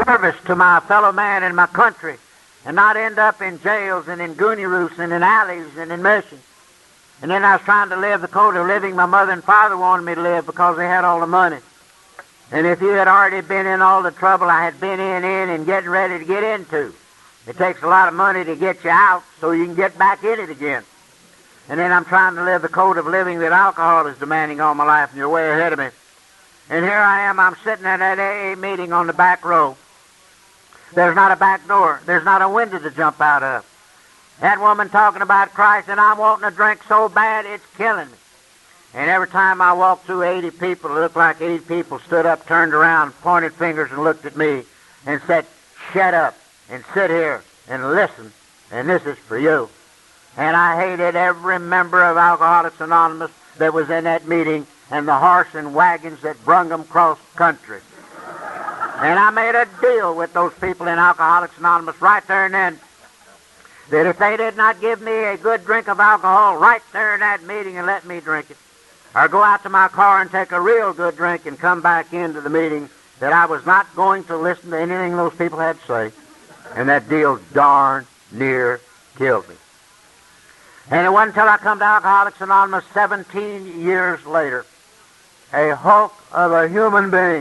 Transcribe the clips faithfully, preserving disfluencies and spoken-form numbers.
service to my fellow man and my country, and not end up in jails and in goonie roofs and in alleys and in missions. And then I was trying to live the code of living my mother and father wanted me to live because they had all the money. And if you had already been in all the trouble I had been in, in and getting ready to get into, it takes a lot of money to get you out so you can get back in it again. And then I'm trying to live the code of living that alcohol is demanding all my life, and you're way ahead of me. And here I am, I'm sitting at that A A meeting on the back row. There's not a back door. There's not a window to jump out of. That woman talking about Christ, and I'm wanting a drink so bad it's killing me. And every time I walked through eighty people, it looked like eighty people stood up, turned around, pointed fingers, and looked at me and said, shut up and sit here and listen, and this is for you. And I hated every member of Alcoholics Anonymous that was in that meeting and the horse and wagons that brung them across country. And I made a deal with those people in Alcoholics Anonymous right there and then, that if they did not give me a good drink of alcohol right there in that meeting and let me drink it, or go out to my car and take a real good drink and come back into the meeting, that I was not going to listen to anything those people had to say. And that deal darn near killed me. And it wasn't until I come to Alcoholics Anonymous seventeen years later, a hulk of a human being.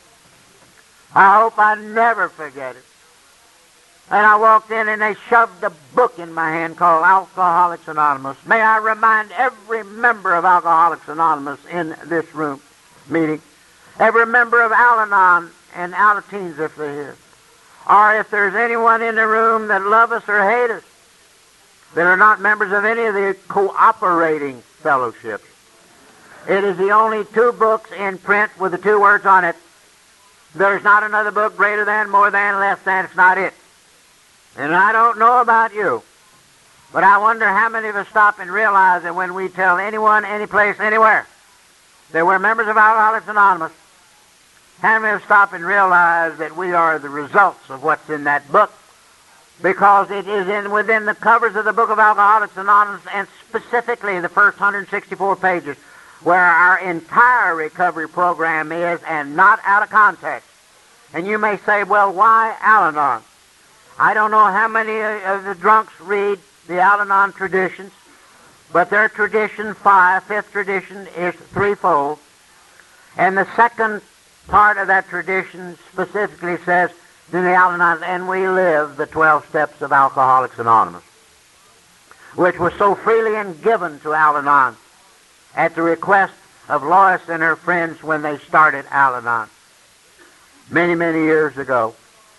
I hope I never forget it. And I walked in and they shoved a book in my hand called Alcoholics Anonymous. May I remind every member of Alcoholics Anonymous in this room meeting, every member of Al-Anon and Alateens if they're here, or if there's anyone in the room that love us or hate us, that are not members of any of the cooperating fellowships. It is the only two books in print with the two words on it. There's not another book greater than, more than, less than. It's not it. And I don't know about you, but I wonder how many of us stop and realize that when we tell anyone, any place, anywhere, that we're members of Alcoholics Anonymous, how many of us stop and realize that we are the results of what's in that book? Because it is in within the covers of the book of Alcoholics Anonymous, and specifically the first one hundred sixty-four pages, where our entire recovery program is, and not out of context. And you may say, well, why Al-Anon? I don't know how many of the drunks read the Al-Anon traditions, but their tradition five, fifth tradition, is threefold. And the second part of that tradition specifically says, in the Al-Anon, and we live the twelve steps of Alcoholics Anonymous, which was so freely and given to Al-Anon at the request of Lois and her friends when they started Al-Anon many, many years ago.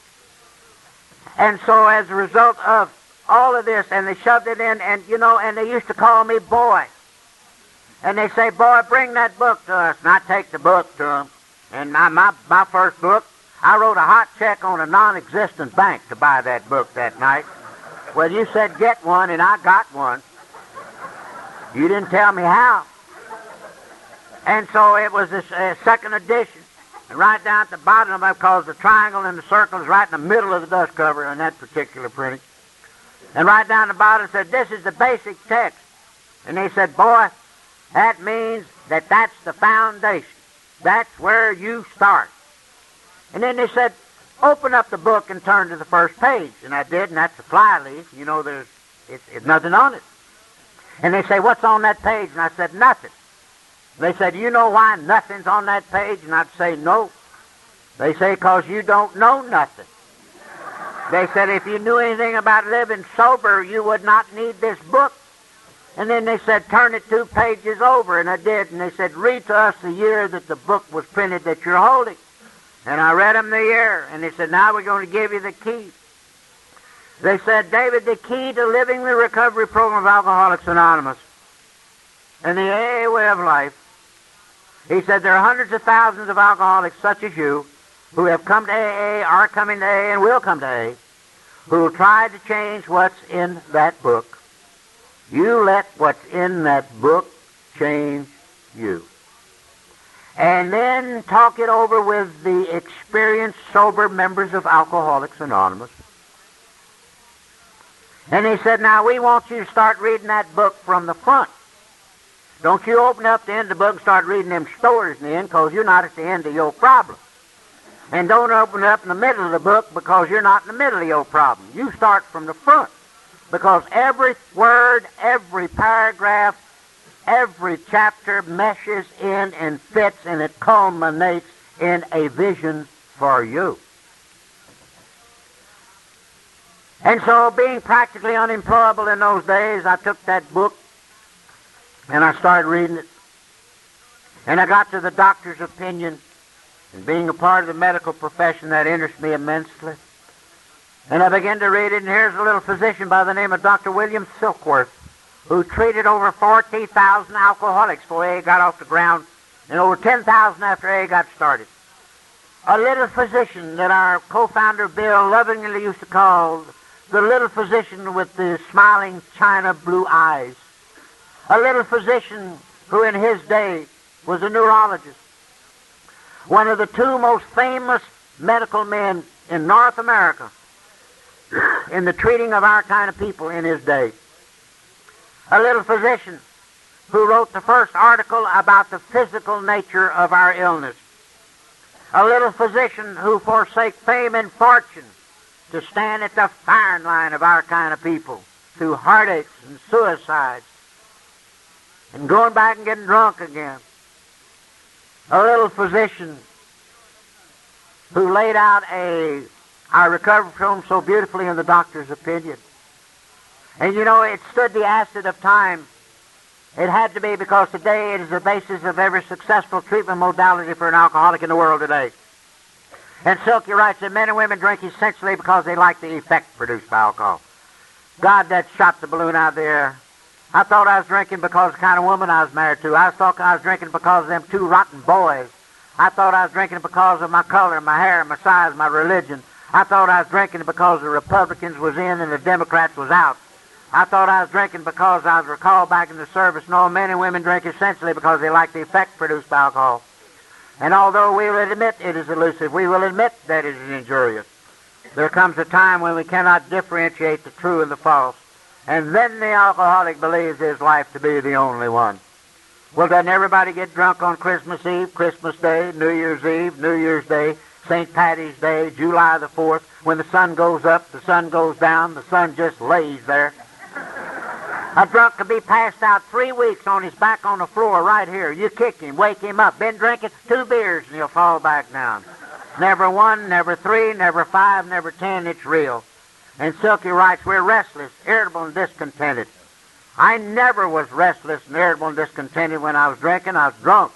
And so as a result of all of this, and they shoved it in, and, you know, and they used to call me boy. And they say, boy, bring that book to us. And I take the book to them. And my, my, my first book, I wrote a hot check on a non-existent bank to buy that book that night. Well, you said get one, and I got one. You didn't tell me how. And so it was a uh, second edition. And right down at the bottom of it, because the triangle and the circle is right in the middle of the dust cover in that particular printing. And right down the bottom said, this is the basic text. And they said, boy, that means that that's the foundation. That's where you start. And then they said, open up the book and turn to the first page. And I did, and that's a fly leaf. You know, there's it's, it's nothing on it. And they say, what's on that page? And I said, nothing. They said, do you know why nothing's on that page? And I'd say, no. They say, because you don't know nothing. They said, if you knew anything about living sober, you would not need this book. And then they said, turn it two pages over. And I did. And they said, read to us the year that the book was printed that you're holding. And I read them the year. And they said, now we're going to give you the key. They said, David, the key to living the recovery program of Alcoholics Anonymous and the A A way of life. He said, there are hundreds of thousands of alcoholics such as you who have come to A A, are coming to A A, and will come to A A, who will try to change what's in that book. You let what's in that book change you. And then talk it over with the experienced, sober members of Alcoholics Anonymous. And he said, now we want you to start reading that book from the front. Don't you open up the end of the book and start reading them stories in the end, because you're not at the end of your problem. And don't open it up in the middle of the book, because you're not in the middle of your problem. You start from the front, because every word, every paragraph, every chapter meshes in and fits, and it culminates in a vision for you. And so, being practically unemployable in those days, I took that book and I started reading it. And I got to the doctor's opinion, and being a part of the medical profession, that interests me immensely. And I began to read it, and here's a little physician by the name of Doctor William Silkworth, who treated over forty thousand alcoholics before A A got off the ground, and over ten thousand after A A got started. A little physician that our co-founder Bill lovingly used to call the little physician with the smiling china blue eyes. A little physician who in his day was a neurologist. One of the two most famous medical men in North America in the treating of our kind of people in his day. A little physician who wrote the first article about the physical nature of our illness. A little physician who forsake fame and fortune to stand at the firing line of our kind of people through heartaches and suicides and going back and getting drunk again. A little physician who laid out a, I recovered from so beautifully in the doctor's opinion. And you know, it stood the acid of time. It had to be, because today it is the basis of every successful treatment modality for an alcoholic in the world today. And Silky writes that men and women drink essentially because they like the effect produced by alcohol. God, that shot the balloon out of the air. I thought I was drinking because of the kind of woman I was married to. I thought I was drinking because of them two rotten boys. I thought I was drinking because of my color, my hair, my size, my religion. I thought I was drinking because the Republicans was in and the Democrats was out. I thought I was drinking because I was recalled back in the service. No, men and women drink essentially because they like the effect produced by alcohol. And although we will admit it is elusive, we will admit that it is injurious, there comes a time when we cannot differentiate the true and the false. And then the alcoholic believes his life to be the only one. Well, doesn't everybody get drunk on Christmas Eve, Christmas Day, New Year's Eve, New Year's Day, Saint Patty's Day, July the fourth? When the sun goes up, the sun goes down, the sun just lays there. A drunk could be passed out three weeks on his back on the floor right here. You kick him, wake him up. Been drinking two beers and he'll fall back down. Never one, never three, never five, never ten. It's real. And Silky writes, we're restless, irritable, and discontented. I never was restless and irritable and discontented when I was drinking. I was drunk.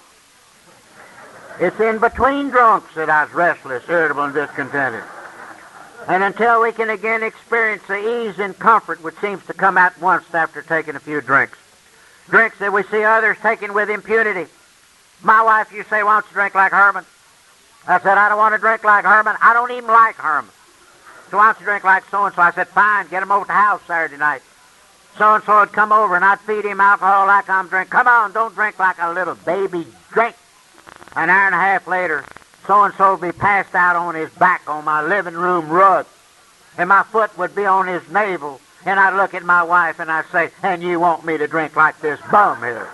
It's in between drunks that I was restless, irritable, and discontented. And until we can again experience the ease and comfort which seems to come at once after taking a few drinks. Drinks that we see others taking with impunity. My wife, you say, why don't you drink like Herman? I said, I don't want to drink like Herman. I don't even like Herman. So why don't you drink like so-and-so? I said, fine, get him over to the house Saturday night. So-and-so would come over and I'd feed him alcohol like I'm drinking. Come on, don't drink like a little baby. Drink. An hour and a half later, so-and-so would be passed out on his back on my living room rug. And my foot would be on his navel. And I'd look at my wife and I'd say, and you want me to drink like this bum here?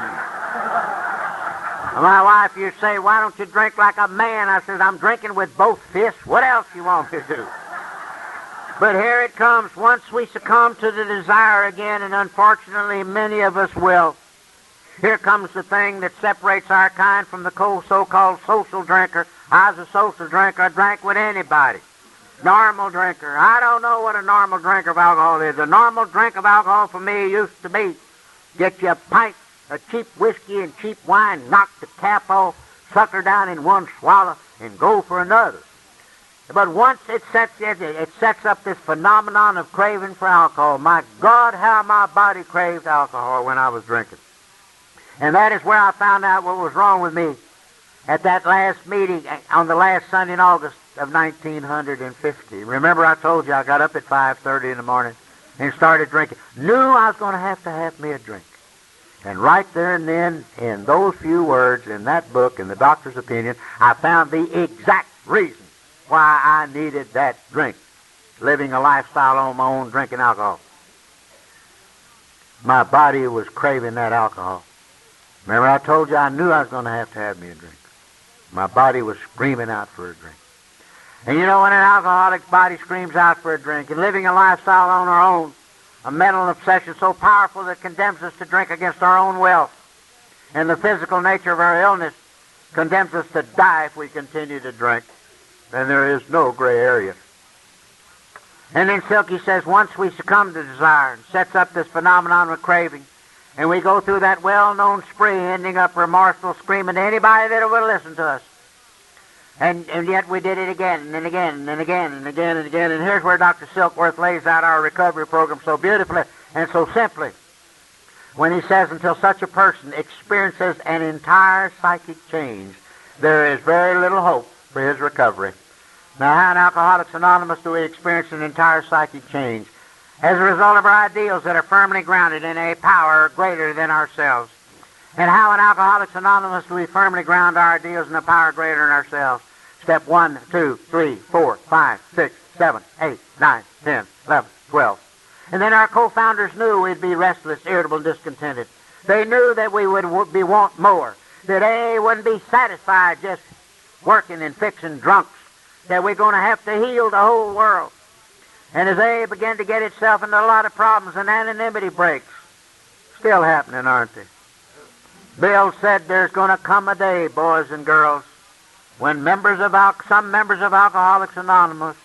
My wife, you say, why don't you drink like a man? I said, I'm drinking with both fists. What else you want me to do? But here it comes. Once we succumb to the desire again, and unfortunately many of us will, here comes the thing that separates our kind from the so-called social drinker. I was a social drinker. I drank with anybody. Normal drinker. I don't know what a normal drink of alcohol is. A normal drink of alcohol for me used to be get you a pint of cheap whiskey and cheap wine, knock the cap off, suck her down in one swallow, and go for another. But once it sets, it sets up this phenomenon of craving for alcohol. My God, how my body craved alcohol when I was drinking. And that is where I found out what was wrong with me at that last meeting on the last Sunday in August of nineteen fifty. Remember I told you I got up at five thirty in the morning and started drinking. Knew I was going to have to have me a drink. And right there and then, in those few words, in that book, in the doctor's opinion, I found the exact reason why I needed that drink, living a lifestyle on my own, drinking alcohol. My body was craving that alcohol. Remember I told you I knew I was going to have to have me a drink. My body was screaming out for a drink. And you know, when an alcoholic's body screams out for a drink, and living a lifestyle on our own, a mental obsession so powerful that it condemns us to drink against our own will, and the physical nature of our illness condemns us to die if we continue to drink, then there is no gray area. And then Silky says, once we succumb to desire, and sets up this phenomenon of craving, and we go through that well-known spree, ending up remorseful, screaming to anybody that will listen to us. And, and yet we did it again, and again, and again, and again, and again. And here's where Doctor Silkworth lays out our recovery program so beautifully and so simply, when he says, until such a person experiences an entire psychic change, there is very little hope for his recovery. Now, how in Alcoholics Anonymous do we experience an entire psychic change? As a result of our ideals that are firmly grounded in a power greater than ourselves. And how in Alcoholics Anonymous do we firmly ground our ideals in a power greater than ourselves? Step one, two, three, four, five, six, seven, eight, nine, ten, eleven, twelve. And then our co-founders knew we'd be restless, irritable, and discontented. They knew that we would be want more, that they wouldn't be satisfied just working and fixing drunks, that we're going to have to heal the whole world. And as A began to get itself into a lot of problems, and anonymity breaks, still happening, aren't they? Bill said there's going to come a day, boys and girls, when members of Al- some members of Alcoholics Anonymous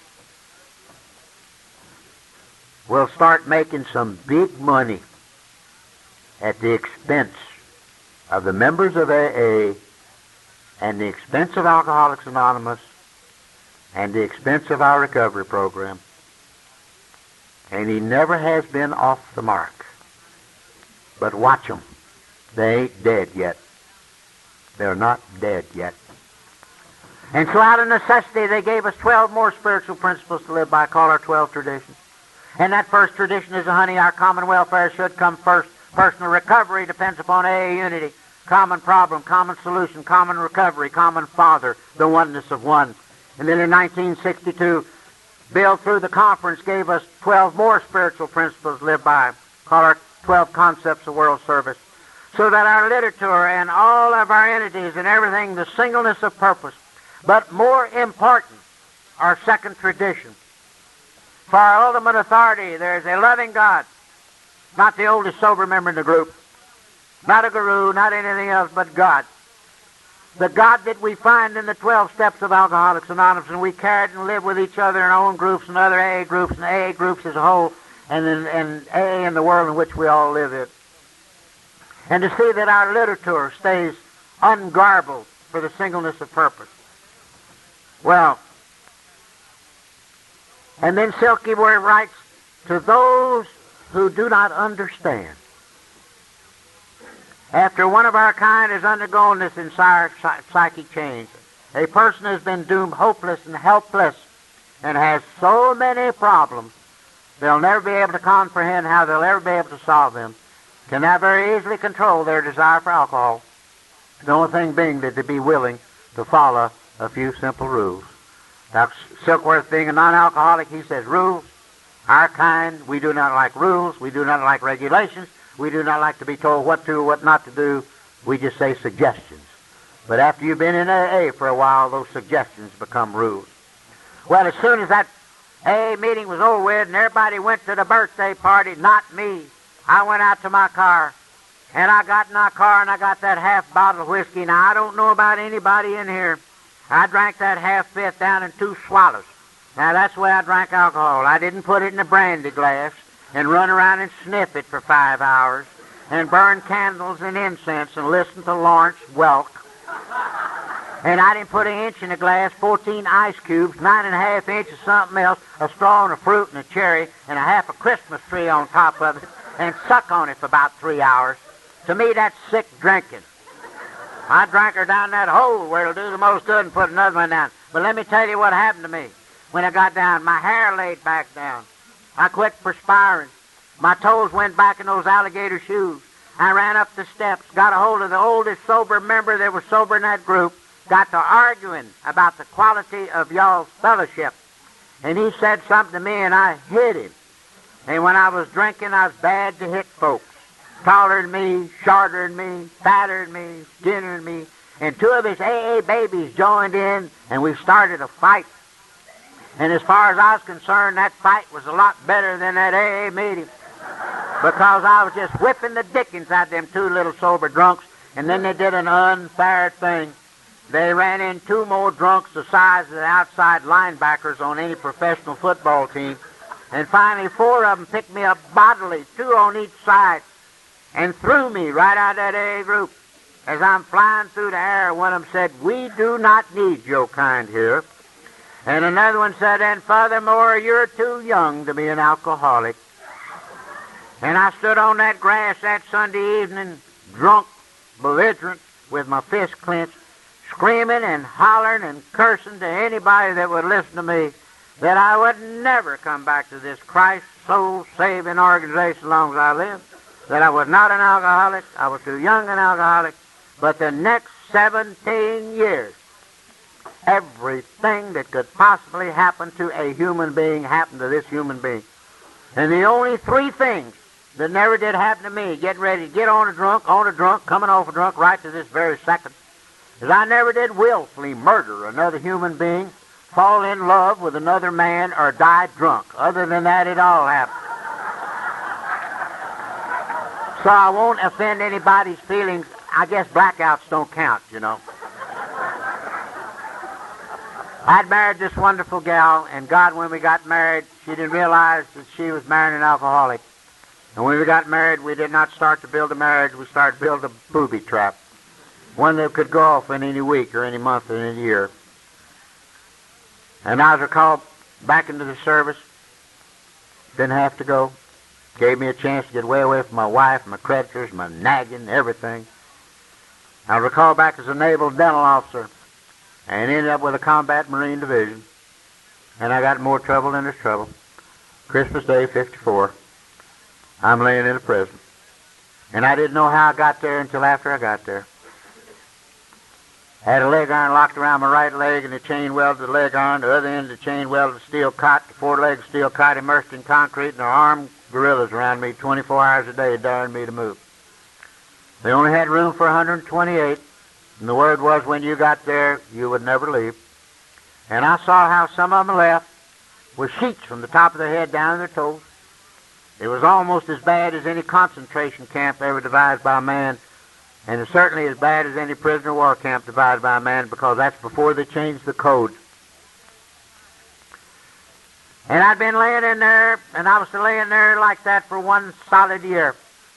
will start making some big money at the expense of the members of A A and the expense of Alcoholics Anonymous and the expense of our recovery program. And he never has been off the mark. But watch them. They ain't dead yet. They're not dead yet. And so out of necessity, they gave us twelve more spiritual principles to live by, called our twelve traditions. And that first tradition is, honey, our common welfare should come first. Personal recovery depends upon A A unity. Common problem, common solution, common recovery, common Father, the oneness of one. And then in nineteen sixty-two, Bill, through the conference, gave us twelve more spiritual principles to live by, called our twelve concepts of world service, so that our literature and all of our entities and everything, the singleness of purpose, but more important, our second tradition. For our ultimate authority, there is a loving God, not the oldest sober member in the group, not a guru, not anything else but God. The God that we find in the twelve steps of Alcoholics Anonymous, and we carry it and live with each other in our own groups and other A A groups and A A groups as a whole, and in and A A in the world in which we all live in. And to see that our literature stays ungarbled for the singleness of purpose. Well, and then Silky Word writes, to those who do not understand, after one of our kind has undergone this entire psychic change, a person has been doomed hopeless and helpless and has so many problems, they'll never be able to comprehend how they'll ever be able to solve them, can now very easily control their desire for alcohol. The only thing being that to be willing to follow a few simple rules. Doctor Silkworth, being a non-alcoholic, he says, rules, our kind, we do not like rules, we do not like regulations, we do not like to be told what to or what not to do. We just say suggestions. But after you've been in A A for a while, those suggestions become rules. Well, as soon as that A A meeting was over with and everybody went to the birthday party, not me, I went out to my car, and I got in my car and I got that half bottle of whiskey. Now, I don't know about anybody in here. I drank that half fifth down in two swallows. Now, that's the way I drank alcohol. I didn't put it in a brandy glass and run around and sniff it for five hours and burn candles and incense and listen to Lawrence Welk. And I didn't put an inch in a glass, fourteen ice cubes, nine and a half inches of something else, a straw and a fruit and a cherry, and a half a Christmas tree on top of it, and suck on it for about three hours. To me, that's sick drinking. I drank her down that hole where it'll do the most good and put another one down. But let me tell you what happened to me. When I got down, my hair laid back down. I quit perspiring. My toes went back in those alligator shoes. I ran up the steps, got a hold of the oldest sober member that was sober in that group, got to arguing about the quality of y'all's fellowship. And he said something to me, and I hit him. And when I was drinking, I was bad to hit folks. Taller than me, shorter than me, fatter than me, skinnier than me. And two of his A A babies joined in, and we started a fight. And as far as I was concerned, that fight was a lot better than that A A meeting, because I was just whipping the dickens out of them two little sober drunks. And then they did an unfair thing. They ran in two more drunks the size of the outside linebackers on any professional football team. And finally, four of them picked me up bodily, two on each side, and threw me right out of that A A group. As I'm flying through the air, one of them said, "We do not need your kind here." And another one said, "And furthermore, you're too young to be an alcoholic." And I stood on that grass that Sunday evening, drunk, belligerent, with my fist clenched, screaming and hollering and cursing to anybody that would listen to me that I would never come back to this Christ soul-saving organization as long as I lived, that I was not an alcoholic, I was too young an alcoholic. But the next seventeen years, everything that could possibly happen to a human being happened to this human being. And the only three things that never did happen to me, getting ready to get on a drunk, on a drunk, coming off a drunk right to this very second, is I never did willfully murder another human being, fall in love with another man, or die drunk. Other than that, it all happened. So I won't offend anybody's feelings. I guess blackouts don't count, you know. I'd married this wonderful gal, and God, when we got married, she didn't realize that she was marrying an alcoholic. And when we got married, we did not start to build a marriage. We started to build a booby trap, one that could go off in any week or any month or any year. And I was called back into the service. Didn't have to go. Gave me a chance to get way away from my wife, my creditors, my nagging, everything. I was called back as a naval dental officer and ended up with a combat marine division. And I got in more trouble than there's trouble. Christmas Day, fifty-four. I'm laying in a prison. And I didn't know how I got there until after I got there. I had a leg iron locked around my right leg, and the chain welded the leg iron. The other end of the chain welded a steel cot, the four-legged steel cot immersed in concrete, and there were armed guerrillas around me twenty-four hours a day daring me to move. They only had room for one hundred twenty-eight, and the word was when you got there, you would never leave. And I saw how some of them left with sheets from the top of their head down to their toes. It was almost as bad as any concentration camp ever devised by man, and it's certainly as bad as any prisoner of war camp devised by man, because that's before they changed the code. And I'd been laying in there, and I was laying there like that for one solid year.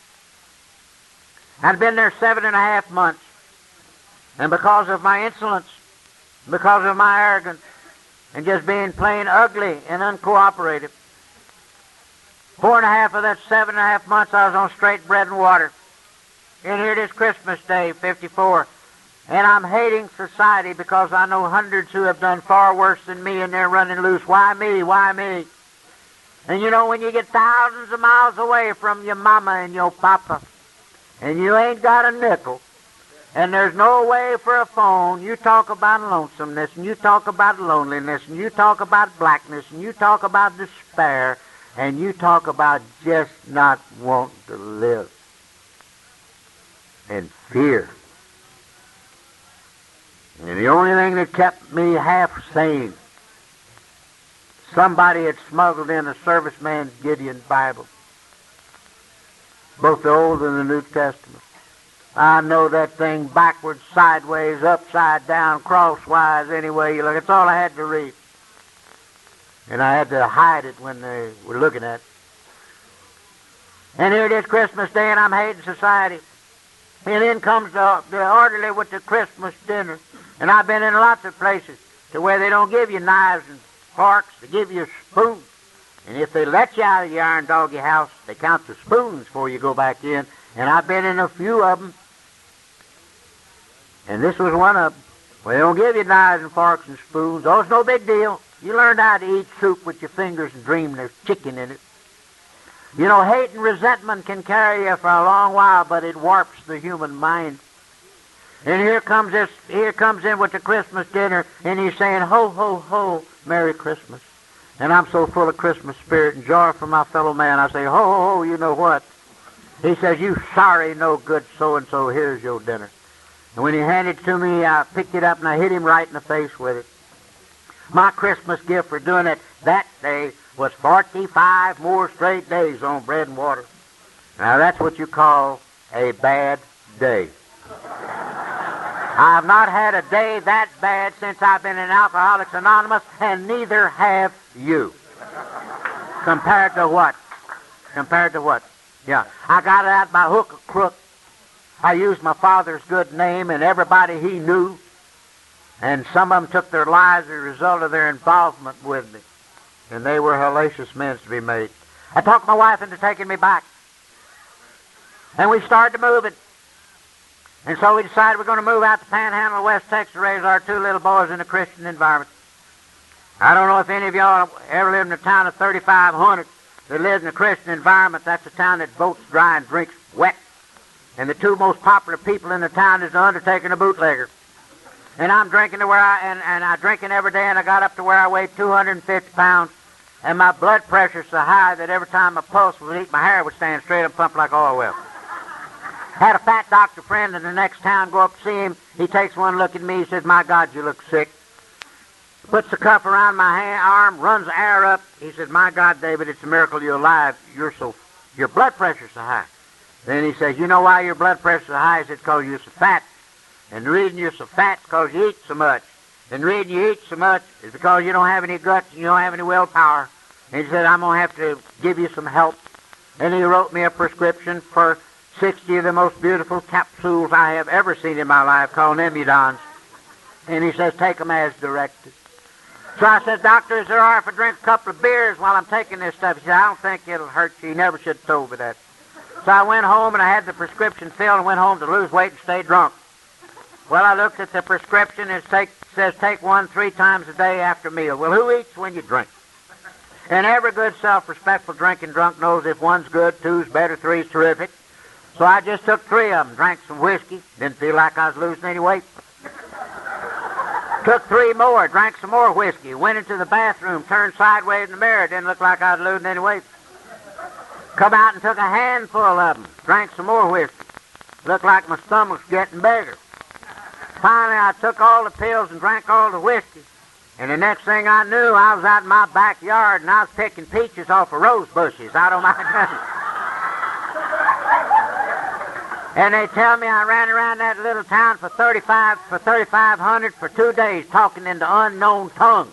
I'd been there seven and a half months, and because of my insolence, because of my arrogance, and just being plain ugly and uncooperative, four and a half of that seven and a half months I was on straight bread and water. And here it is Christmas Day, fifty-four. And I'm hating society because I know hundreds who have done far worse than me, and they're running loose. Why me? Why me? And you know, when you get thousands of miles away from your mama and your papa, and you ain't got a nickel, and there's no way for a phone, you talk about lonesomeness, and you talk about loneliness, and you talk about blackness, and you talk about despair, and you talk about just not wanting to live. And fear. And the only thing that kept me half sane, somebody had smuggled in a serviceman's Gideon Bible, both the Old and the New Testament. I know that thing backwards, sideways, upside down, crosswise, any way you look. It's all I had to read. And I had to hide it when they were looking at it. And here it is Christmas Day, and I'm hating society. And in comes the, the orderly with the Christmas dinner. And I've been in lots of places to where they don't give you knives and forks, they give you spoons. And if they let you out of your iron doggy house, they count the spoons before you go back in. And I've been in a few of them. And this was one of them. Well, they don't give you knives and forks and spoons. Oh, it's no big deal. You learned how to eat soup with your fingers and dream there's chicken in it. You know, hate and resentment can carry you for a long while, but it warps the human mind. And here comes this, here comes in with the Christmas dinner, and he's saying, ho, ho, ho, Merry Christmas. And I'm so full of Christmas spirit and joy for my fellow man, I say, ho, ho, ho, you know what? He says, you sorry, no good so-and-so, here's your dinner. And when he handed it to me, I picked it up and I hit him right in the face with it. My Christmas gift for doing it that day was forty-five more straight days on bread and water. Now that's what you call a bad day. I have not had a day that bad since I've been in Alcoholics Anonymous, and neither have you. Compared to what? Compared to what? Yeah. I got it out by hook or crook. I used my father's good name and everybody he knew, and some of them took their lives as a result of their involvement with me. And they were hellacious men to be made. I talked my wife into taking me back. And we started moving. And so we decided we're going to move out to Panhandle of West Texas to raise our two little boys in a Christian environment. I don't know if any of y'all ever lived in a town of thirty-five hundred that lives in a Christian environment. That's a town that votes dry and drinks wet. And the two most popular people in the town is the undertaker and the bootlegger. And I'm drinking to where I, and, and I'm drinking every day, and I got up to where I weighed two hundred fifty pounds, and my blood pressure's so high that every time my pulse would eat, my hair would stand straight and pump like oil well. Had a fat doctor friend in the next town, go up to see him. He takes one look at me, he says, "My God, you look sick." Puts the cuff around my hand, arm, runs the air up. He says, "My God, David, it's a miracle you're alive. You're so, your blood pressure's so high." Then he says, "You know why your blood pressure's so high?" He said, "Because you're so fat. And the reason you're so fat is because you eat so much. And the reason you eat so much is because you don't have any guts and you don't have any willpower." And he said, "I'm going to have to give you some help." And he wrote me a prescription for sixty of the most beautiful capsules I have ever seen in my life, called Nemudons. And he says, "Take them as directed." So I said, "Doctor, is there all right if I drink a couple of beers while I'm taking this stuff?" He said, "I don't think it'll hurt you. You never should have told me that." So I went home and I had the prescription filled and went home to lose weight and stay drunk. Well, I looked at the prescription and it take, says take one three times a day after meal. Well, who eats when you drink? And every good self-respectful drinking drunk knows if one's good, two's better, three's terrific. So I just took three of them, drank some whiskey, didn't feel like I was losing any weight. Took three more, drank some more whiskey, went into the bathroom, turned sideways in the mirror, didn't look like I was losing any weight. Come out and took a handful of them, drank some more whiskey. Looked like my stomach's getting bigger. Finally, I took all the pills and drank all the whiskey. And the next thing I knew, I was out in my backyard and I was picking peaches off of rose bushes. I don't mind telling you. And they tell me I ran around that little town for thirty-five for thirty-five hundred for two days talking in the unknown tongue.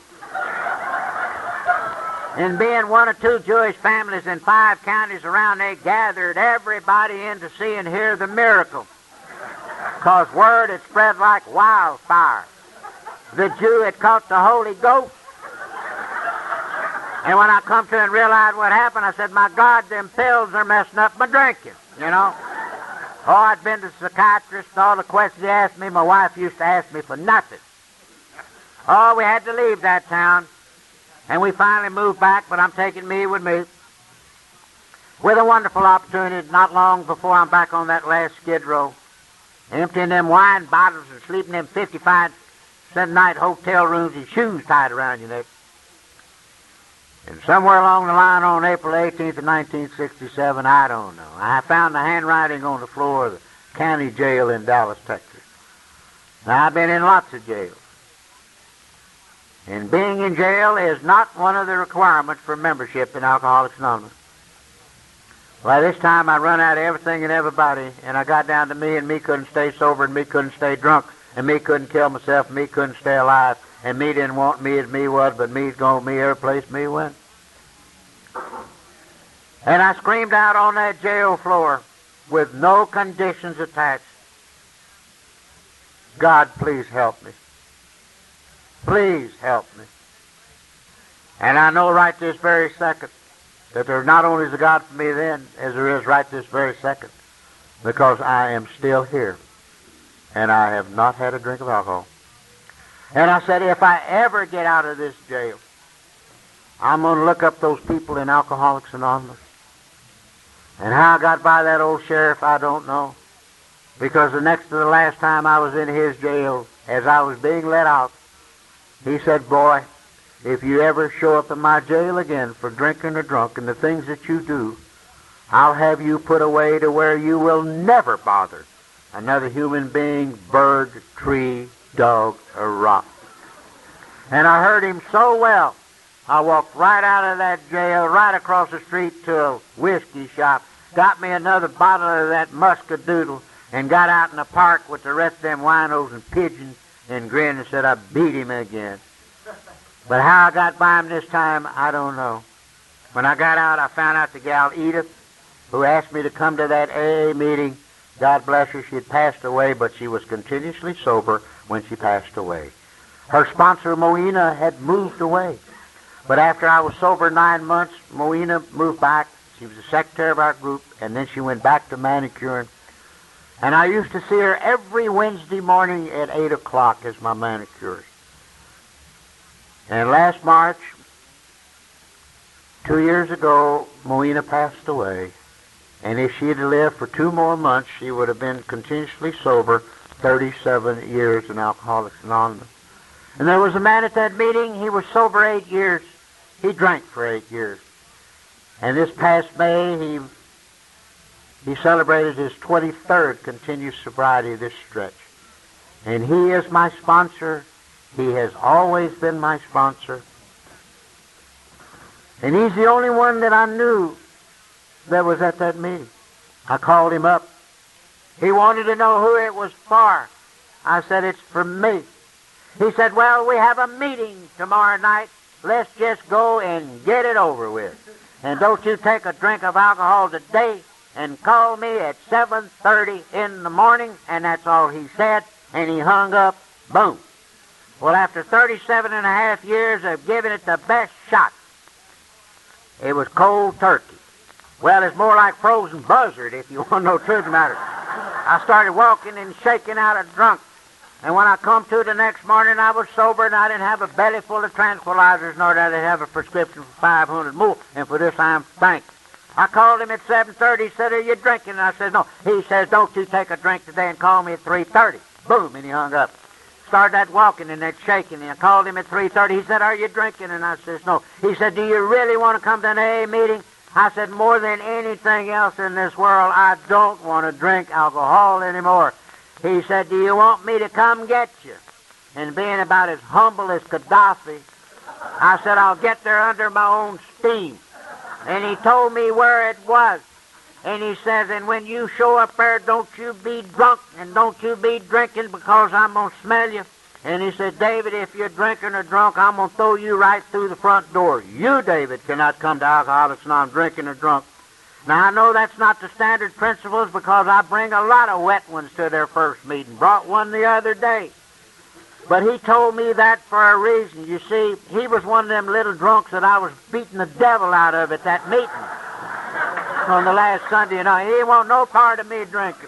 And being one of two Jewish families in five counties around, they gathered everybody in to see and hear the miracle. Because word had spread like wildfire. The Jew had caught the Holy Ghost. And when I come to and realized what happened, I said, "My God, them pills are messing up my drinking," you know. Oh, I'd been to the psychiatrist, all the questions he asked me, my wife used to ask me for nothing. Oh, we had to leave that town. And we finally moved back, but I'm taking me with me. With a wonderful opportunity, not long before I'm back on that last skid row, emptying them wine bottles and sleeping in them fifty-five cent night hotel rooms and shoes tied around your neck. And somewhere along the line on April eighteenth of nineteen sixty-seven, I don't know, I found the handwriting on the floor of the county jail in Dallas, Texas. Now, I've been in lots of jails. And being in jail is not one of the requirements for membership in Alcoholics Anonymous. Well, this time I run out of everything and everybody, and I got down to me, and me couldn't stay sober, and me couldn't stay drunk, and me couldn't kill myself, and me couldn't stay alive, and me didn't want me as me was, but me's going me every place me went. And I screamed out on that jail floor with no conditions attached, "God, please help me. Please help me." And I know right this very second that there not only is a God for me then, as there is right this very second, because I am still here, and I have not had a drink of alcohol. And I said, if I ever get out of this jail, I'm going to look up those people in Alcoholics Anonymous. And how I got by that old sheriff, I don't know. Because the next to the last time I was in his jail, as I was being let out, he said, "Boy, if you ever show up in my jail again for drinking or drunk and the things that you do, I'll have you put away to where you will never bother another human being, bird, tree, dog, or rock." And I heard him so well, I walked right out of that jail, right across the street to a whiskey shop, got me another bottle of that muscadoodle, and got out in the park with the rest of them winos and pigeons and grinned and said I beat him again. But how I got by him this time, I don't know. When I got out, I found out the gal Edith, who asked me to come to that A A meeting, God bless her, she had passed away, but she was continuously sober when she passed away. Her sponsor, Moena, had moved away. But after I was sober nine months, Moena moved back. She was the secretary of our group, and then she went back to manicuring. And I used to see her every Wednesday morning at eight o'clock as my manicurist. And last March, two years ago, Moena passed away. And if she had lived for two more months, she would have been continuously sober thirty-seven years in Alcoholics Anonymous. And there was a man at that meeting, he was sober eight years. He drank for eight years. And this past May, he he celebrated his twenty-third continuous sobriety this stretch. And he is my sponsor. He has always been my sponsor. And he's the only one that I knew that was at that meeting. I called him up. He wanted to know who it was for. I said, it's for me. He said, well, we have a meeting tomorrow night. Let's just go and get it over with. And don't you take a drink of alcohol today and call me at seven thirty in the morning. And that's all he said. And he hung up. Boom. Well, after thirty-seven and a half years of giving it the best shot, it was cold turkey. Well, it's more like frozen buzzard, if you want to know the truth about it. I started walking and shaking out of drunk. And when I come to the next morning, I was sober, and I didn't have a belly full of tranquilizers, nor did I have a prescription for five hundred more. And for this, I'm thankful. I called him at seven thirty. He said, are you drinking? And I said, no. He says, don't you take a drink today, and call me at three thirty. Boom, and he hung up. Started that walking and that shaking, and I called him at three thirty. He said, are you drinking? And I says, no. He said, do you really want to come to an A A meeting? I said, more than anything else in this world, I don't want to drink alcohol anymore. He said, do you want me to come get you? And being about as humble as Gaddafi, I said, I'll get there under my own steam. And he told me where it was. And he says, and when you show up there, don't you be drunk and don't you be drinking because I'm going to smell you. And he said, David, if you're drinking or drunk, I'm going to throw you right through the front door. You, David, cannot come to Alcoholics Anonymous drinking or drunk. Now, I know that's not the standard principles because I bring a lot of wet ones to their first meeting. Brought one the other day. But he told me that for a reason. You see, he was one of them little drunks that I was beating the devil out of at that meeting on the last Sunday. You know, he didn't want no part of me drinking.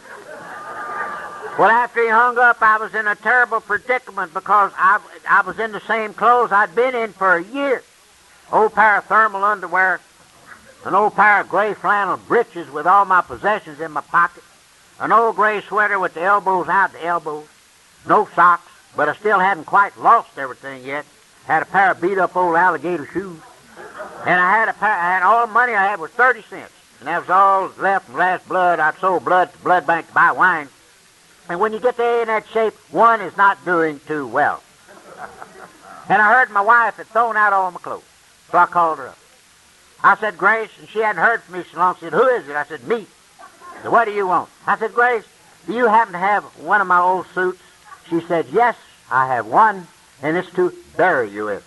Well, after he hung up, I was in a terrible predicament because I, I was in the same clothes I'd been in for a year. Old pair of thermal underwear, an old pair of gray flannel breeches with all my possessions in my pocket, an old gray sweater with the elbows out the elbows, no socks, but I still hadn't quite lost everything yet. Had a pair of beat-up old alligator shoes, and I had a pair. I had all the money I had was thirty cents, and that was all left from last blood. I'd sold blood to the blood bank to buy wine. And when you get there in that shape, one is not doing too well. And I heard my wife had thrown out all my clothes, so I called her up. I said, Grace, and she hadn't heard from me so long. She said, who is it? I said, me. She said, what do you want? I said, Grace, do you happen to have one of my old suits? She said, yes, I have one, and it's to bury you in.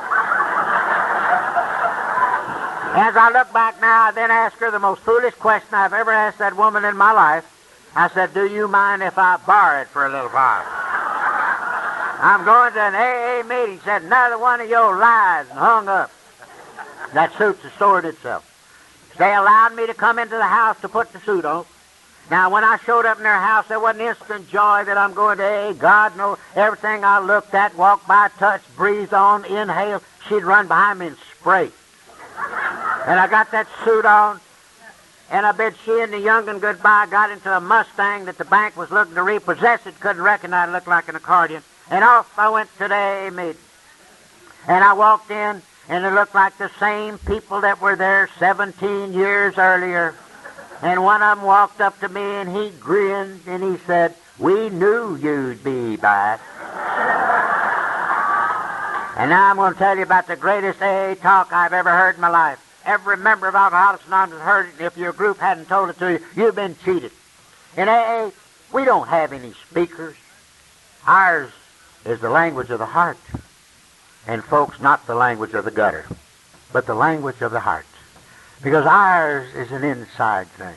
As I look back now, I then asked her the most foolish question I've ever asked that woman in my life. I said, do you mind if I borrow it for a little while? I'm going to an A A meeting. Said, another one of your lies, and hung up. That suit's the story itself. They allowed me to come into the house to put the suit on. Now, when I showed up in their house, there was an instant joy that I'm going to A A. God knows everything I looked at, walked by, touched, breathed on, inhaled, she'd run behind me and spray. And I got that suit on, and I bid she and the young'un goodbye, got into a Mustang that the bank was looking to repossess. It couldn't recognize it, looked like an accordion. And off I went to the A A meeting. And I walked in, and it looked like the same people that were there seventeen years earlier. And one of them walked up to me, and he grinned, and he said, we knew you'd be back. And now I'm going to tell you about the greatest A A talk I've ever heard in my life. Every member of Alcoholics Anonymous heard it, and if your group hadn't told it to you, you've been cheated. In A A, we don't have any speakers. Ours is the language of the heart. And folks, not the language of the gutter, but the language of the heart. Because ours is an inside thing.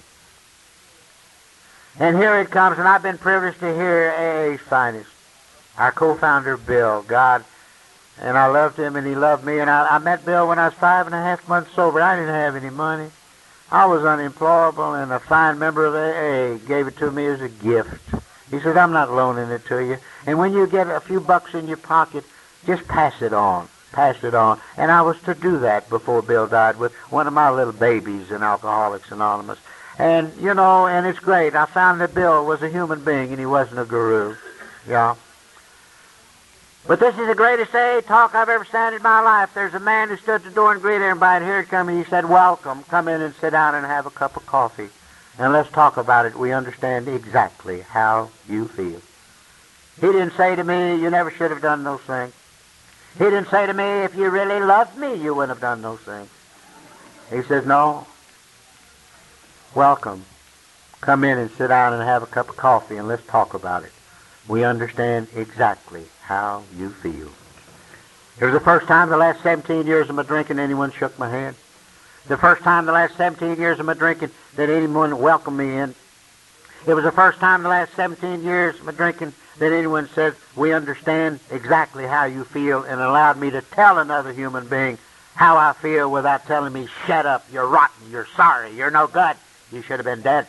And here it comes, and I've been privileged to hear A A's finest. Our co-founder, Bill. God, and I loved him, and he loved me. And I, I met Bill when I was five and a half months sober. I didn't have any money. I was unemployable, and a fine member of A A gave it to me as a gift. He said, I'm not loaning it to you. And when you get a few bucks in your pocket, just pass it on. Pass it on. And I was to do that before Bill died with one of my little babies in Alcoholics Anonymous. And, you know, and it's great. I found that Bill was a human being, and he wasn't a guru. Yeah. But this is the greatest A A talk I've ever sat in my life. There's a man who stood at the door and greeted everybody. Here it comes. He said, welcome. Come in and sit down and have a cup of coffee. And let's talk about it. We understand exactly how you feel. He didn't say to me, you never should have done those things. He didn't say to me, if you really loved me, you wouldn't have done those things. He says, no. Welcome. Come in and sit down and have a cup of coffee and let's talk about it. We understand exactly how you feel. It was the first time in the last seventeen years of my drinking anyone shook my hand. The first time in the last seventeen years of my drinking that anyone welcomed me in. It was the first time in the last seventeen years of my drinking that anyone said, we understand exactly how you feel, and allowed me to tell another human being how I feel without telling me, shut up, you're rotten, you're sorry, you're no good, you should have been dead.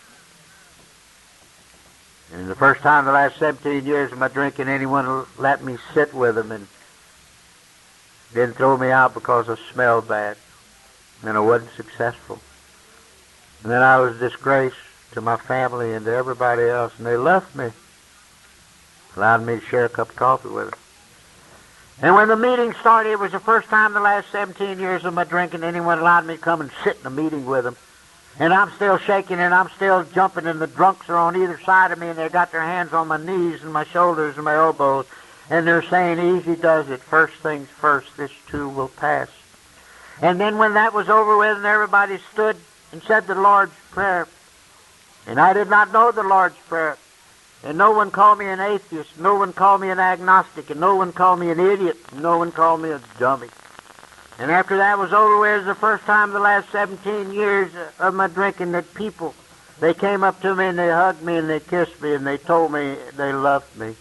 And the first time in the last seventeen years of my drinking, anyone let me sit with them and didn't throw me out because I smelled bad and I wasn't successful. And then I was disgraced to my family and to everybody else, and they left me, allowed me to share a cup of coffee with them. And when the meeting started, it was the first time in the last seventeen years of my drinking anyone allowed me to come and sit in a meeting with them. And I'm still shaking and I'm still jumping, and the drunks are on either side of me, and they've got their hands on my knees and my shoulders and my elbows, and they're saying, easy does it, first things first, this too will pass. And then when that was over with and everybody stood and said the Lord's Prayer, and I did not know the Lord's Prayer, and no one called me an atheist, no one called me an agnostic, and no one called me an idiot, and no one called me a dummy. And after that was over with, it was the first time in the last seventeen years of my drinking that people, they came up to me and they hugged me and they kissed me and they told me they loved me.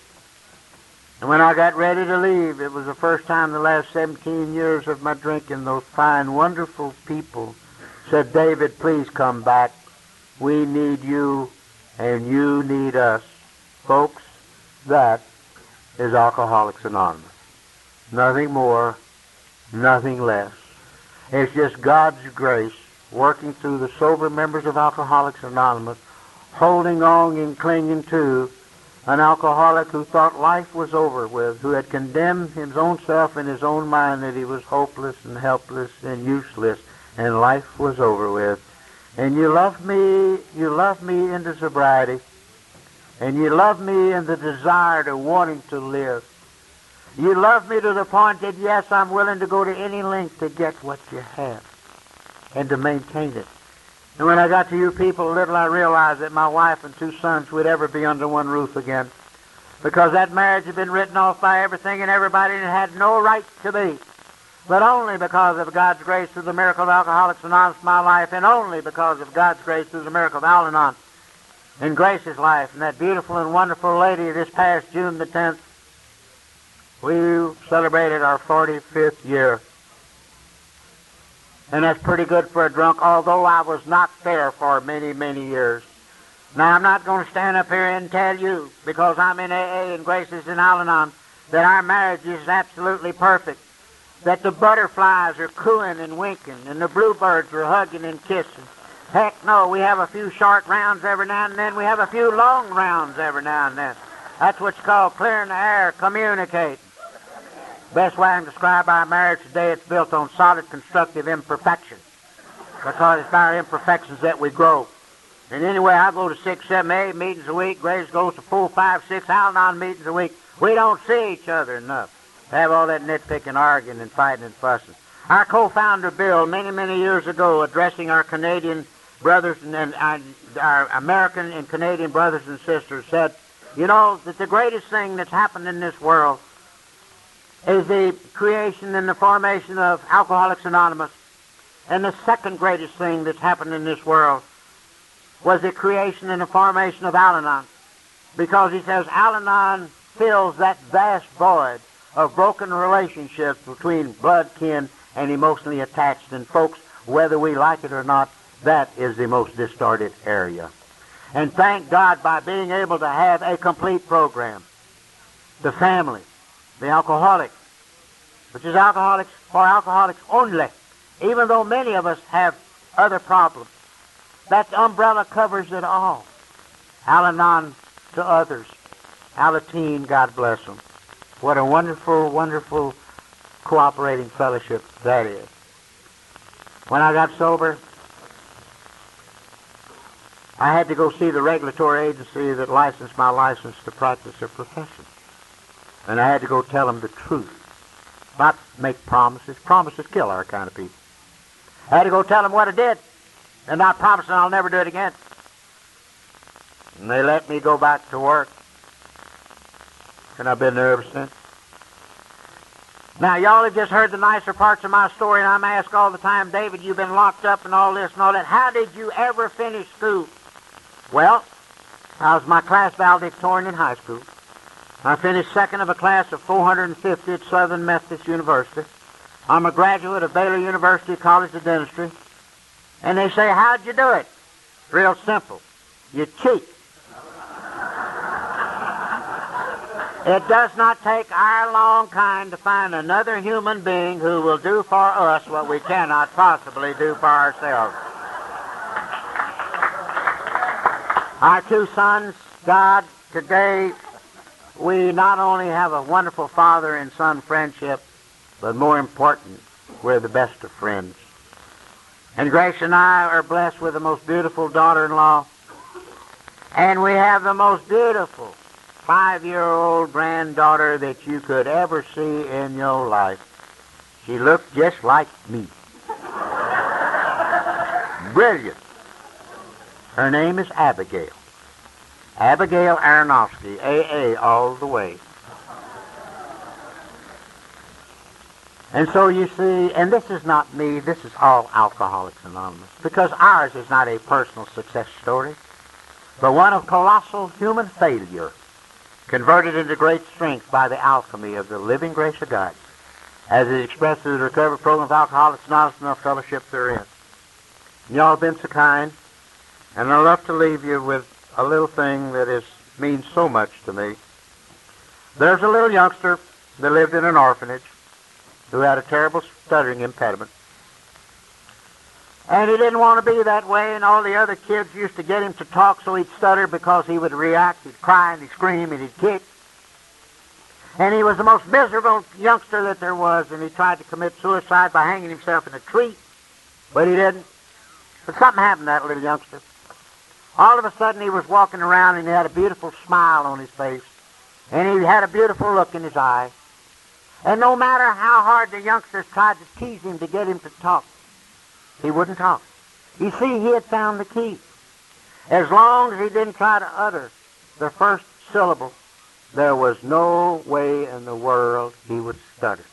And when I got ready to leave, it was the first time in the last seventeen years of my drinking, those fine, wonderful people said, David, please come back. We need you and you need us. Folks, that is Alcoholics Anonymous. Nothing more, nothing less. It's just God's grace working through the sober members of Alcoholics Anonymous, holding on and clinging to an alcoholic who thought life was over with, who had condemned his own self in his own mind that he was hopeless and helpless and useless, and life was over with. And you love me, you love me into sobriety, and you love me in the desire to wanting to live. You love me to the point that, yes, I'm willing to go to any length to get what you have and to maintain it. And when I got to you people, little I realized that my wife and two sons would ever be under one roof again, because that marriage had been written off by everything and everybody, and it had no right to be. But only because of God's grace through the miracle of Alcoholics Anonymous in my life, and only because of God's grace through the miracle of Al-Anon in Grace's life, and that beautiful and wonderful lady this past June the tenth, we celebrated our forty-fifth year. And that's pretty good for a drunk, although I was not there for many, many years. Now, I'm not going to stand up here and tell you, because I'm in A A and Grace's in Al-Anon, that our marriage is absolutely perfect, that the butterflies are cooing and winking, and the bluebirds are hugging and kissing. Heck no, we have a few short rounds every now and then. We have a few long rounds every now and then. That's what's called clearing the air, communicate. Best way I can describe our marriage today, it's built on solid, constructive imperfection, because it's by our imperfections that we grow. And anyway, I go to six, seven, eight meetings a week. Grace goes to four, five, six Al-Anon meetings a week. We don't see each other enough. to have all that nitpicking, arguing, and fighting and fussing. Our co-founder, Bill, many, many years ago, addressing our Canadian brothers and, and our, our American and Canadian brothers and sisters, said, you know, that the greatest thing that's happened in this world is the creation and the formation of Alcoholics Anonymous. And the second greatest thing that's happened in this world was the creation and the formation of Al-Anon. Because he says Al-Anon fills that vast void of broken relationships between blood kin and emotionally attached. And folks, whether we like it or not, that is the most distorted area. And thank God, by being able to have a complete program, the family, the alcoholics, which is alcoholics for alcoholics only, even though many of us have other problems, that umbrella covers it all. Al-Anon to others. Alateen, God bless them. What a wonderful, wonderful cooperating fellowship that is. When I got sober, I had to go see the regulatory agency that licensed my license to practice a profession. And I had to go tell them the truth. Not make promises. Promises kill our kind of people. I had to go tell them what I did, and not promising I'll never do it again. And they let me go back to work. And I've been there ever since. Now, y'all have just heard the nicer parts of my story, and I'm asked all the time, David, you've been locked up and all this and all that. How did you ever finish school? Well, I was my class valedictorian in high school. I finished second of a class of four hundred fifty at Southern Methodist University. I'm a graduate of Baylor University College of Dentistry. And they say, how'd you do it? Real simple. You cheat. It does not take our long kind to find another human being who will do for us what we cannot possibly do for ourselves. Our two sons, God, today we not only have a wonderful father and son friendship, but more important, we're the best of friends. And Grace and I are blessed with the most beautiful daughter-in-law. And we have the most beautiful five-year-old granddaughter that you could ever see in your life. She looked just like me. Brilliant. Her name is Abigail. Abigail Aronofsky, A A all the way. And so you see, and this is not me, this is all Alcoholics Anonymous, because ours is not a personal success story, but one of colossal human failure, converted into great strength by the alchemy of the living grace of God, as is expressed through the recovery program of Alcoholics Anonymous and our fellowship therein. And y'all have been so kind, and I love to leave you with a little thing that is means so much to me. There's a little youngster that lived in an orphanage who had a terrible stuttering impediment. And he didn't want to be that way, and all the other kids used to get him to talk so he'd stutter because he would react, he'd cry and he'd scream and he'd kick. And he was the most miserable youngster that there was, and he tried to commit suicide by hanging himself in a tree, but he didn't. But something happened to that little youngster. All of a sudden he was walking around and he had a beautiful smile on his face, and he had a beautiful look in his eye. And no matter how hard the youngsters tried to tease him to get him to talk, he wouldn't talk. You see, he had found the key. As long as he didn't try to utter the first syllable, there was no way in the world he would stutter.